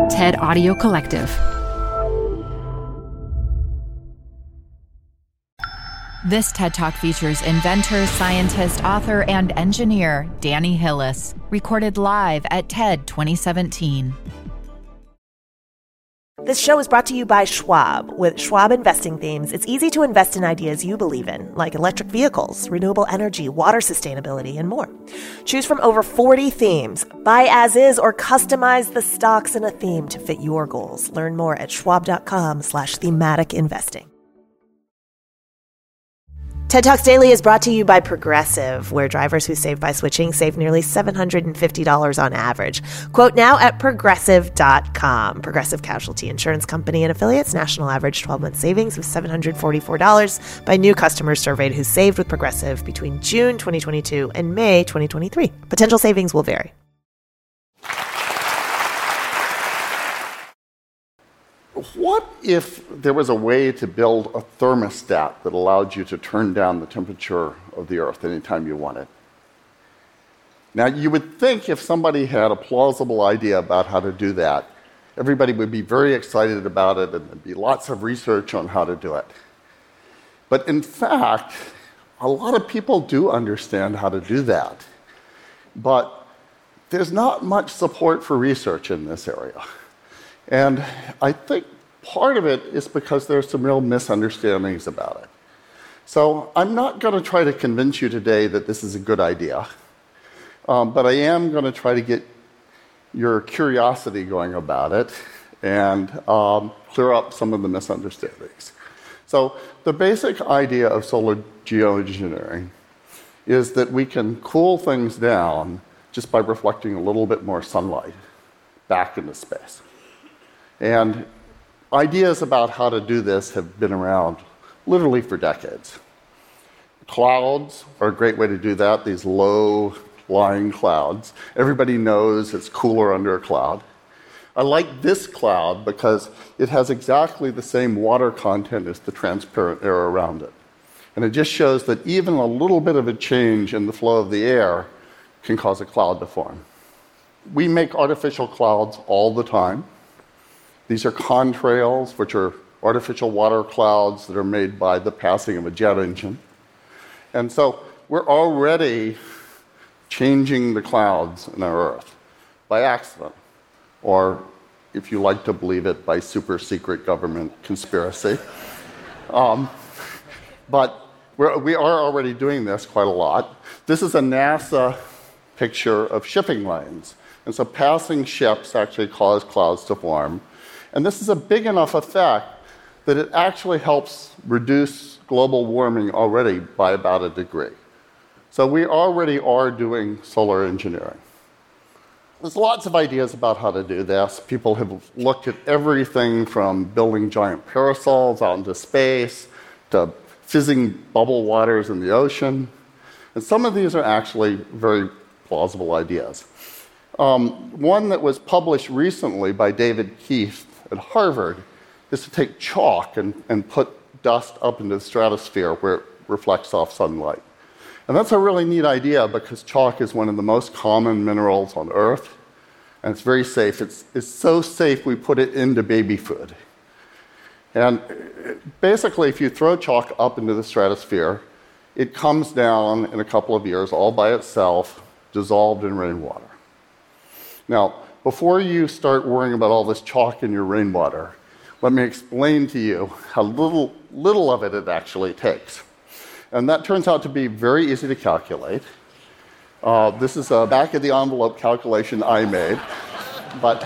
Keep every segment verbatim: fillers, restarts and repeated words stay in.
TED Audio Collective. This TED Talk features inventor, scientist, author, and engineer Danny Hillis, recorded live at TED twenty seventeen. This show is brought to you by Schwab. With Schwab Investing Themes, it's easy to invest in ideas you believe in, like electric vehicles, renewable energy, water sustainability, and more. Choose from over forty themes. Buy as is or customize the stocks in a theme to fit your goals. Learn more at schwab.com slash thematic investing. TED Talks Daily is brought to you by Progressive, where drivers who save by switching save nearly seven hundred fifty dollars on average. Quote now at progressive dot com. Progressive Casualty Insurance Company and affiliates. National average twelve-month savings was seven hundred forty-four dollars by new customers surveyed who saved with Progressive between June twenty twenty-two and May twenty twenty-three. Potential savings will vary. What if there was a way to build a thermostat that allowed you to turn down the temperature of the Earth anytime you wanted? Now, you would think if somebody had a plausible idea about how to do that, everybody would be very excited about it and there'd be lots of research on how to do it. But in fact, a lot of people do understand how to do that. But there's not much support for research in this area. And I think part of it is because there's some real misunderstandings about it. So I'm not going to try to convince you today that this is a good idea, um, but I am going to try to get your curiosity going about it and um, clear up some of the misunderstandings. So the basic idea of solar geoengineering is that we can cool things down just by reflecting a little bit more sunlight back into space. And ideas about how to do this have been around literally for decades. Clouds are a great way to do that, these low-lying clouds. Everybody knows it's cooler under a cloud. I like this cloud because it has exactly the same water content as the transparent air around it. And it just shows that even a little bit of a change in the flow of the air can cause a cloud to form. We make artificial clouds all the time. These are contrails, which are artificial water clouds that are made by the passing of a jet engine. And so we're already changing the clouds in our Earth by accident, or if you like to believe it, by super secret government conspiracy. Um, but we're, we are already doing this quite a lot. This is a NASA picture of shipping lanes. And so passing ships actually cause clouds to form. And this is a big enough effect that it actually helps reduce global warming already by about a degree. So we already are doing solar engineering. There's lots of ideas about how to do this. People have looked at everything from building giant parasols out into space to fizzing bubble waters in the ocean. And some of these are actually very plausible ideas. Um, one that was published recently by David Keith at Harvard is to take chalk and, and put dust up into the stratosphere where it reflects off sunlight. And that's a really neat idea because chalk is one of the most common minerals on Earth, and it's very safe. It's, it's so safe we put it into baby food. And basically, if you throw chalk up into the stratosphere, it comes down in a couple of years all by itself, dissolved in rainwater. Now, before you start worrying about all this chalk in your rainwater, let me explain to you how little, little of it it actually takes. And that turns out to be very easy to calculate. Uh, this is a back-of-the-envelope calculation I made. But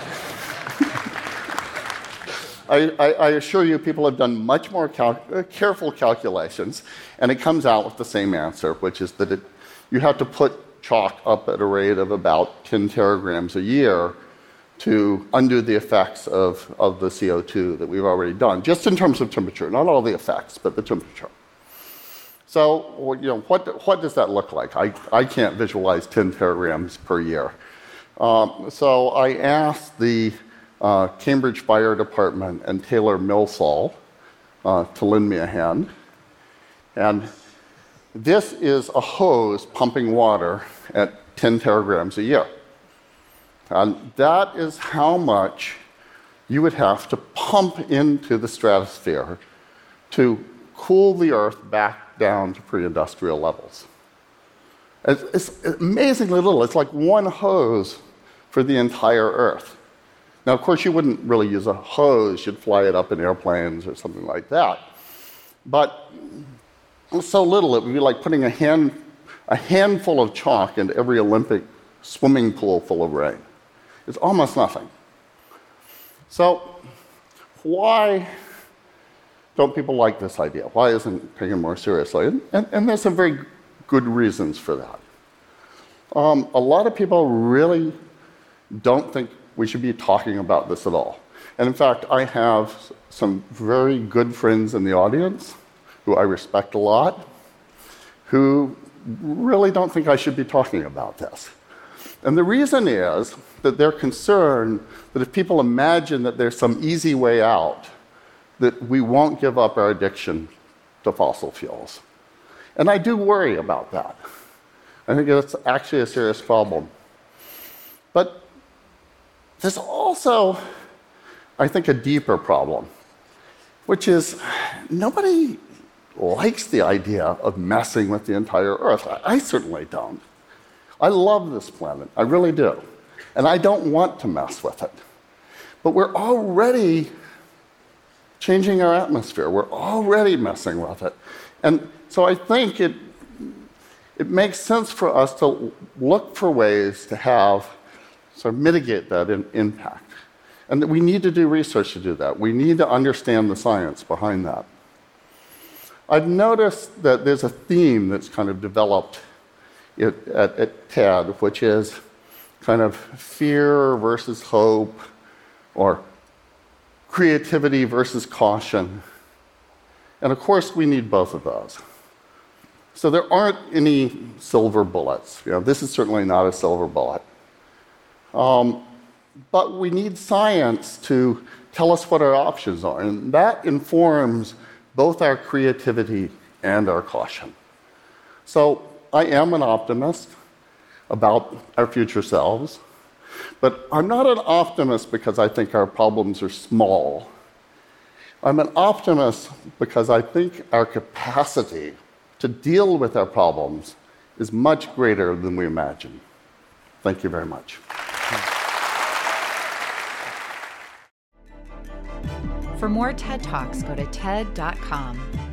I, I, I assure you people have done much more cal- careful calculations, and it comes out with the same answer, which is that it, you have to put chalk up at a rate of about ten teragrams a year to undo the effects of, of the C O two that we've already done, just in terms of temperature, not all the effects, but the temperature. So, you know, what, what does that look like? I, I can't visualize ten teragrams per year. Um, so I asked the uh, Cambridge Fire Department and Taylor Millsall uh, to lend me a hand. And this is a hose pumping water at ten teragrams a year. And that is how much you would have to pump into the stratosphere to cool the Earth back down to pre-industrial levels. It's, it's amazingly little. It's like one hose for the entire Earth. Now, of course, you wouldn't really use a hose. You'd fly it up in airplanes or something like that. But so little, it would be like putting a, hand, a handful of chalk into every Olympic swimming pool full of rain. It's almost nothing. So why don't people like this idea? Why isn't it taken more seriously? And, and, and there's some very good reasons for that. Um, a lot of people really don't think we should be talking about this at all. And in fact, I have some very good friends in the audience who I respect a lot, who really don't think I should be talking about this. And the reason is that they're concerned that if people imagine that there's some easy way out, that we won't give up our addiction to fossil fuels. And I do worry about that. I think it's actually a serious problem. But there's also, I think, a deeper problem, which is nobody likes the idea of messing with the entire Earth. I, I certainly don't. I love this planet. I really do. And I don't want to mess with it. But we're already changing our atmosphere. We're already messing with it. And so I think it, it makes sense for us to look for ways to have, sort of mitigate that in, impact. And that we need to do research to do that. We need to understand the science behind that. I've noticed that there's a theme that's kind of developed at, at, at TED, which is kind of fear versus hope, or creativity versus caution. And of course, we need both of those. So there aren't any silver bullets. You know, this is certainly not a silver bullet. Um, but we need science to tell us what our options are. And that informs both our creativity and our caution. So I am an optimist about our future selves, but I'm not an optimist because I think our problems are small. I'm an optimist because I think our capacity to deal with our problems is much greater than we imagine. Thank you very much. For more TED Talks, go to T E D dot com.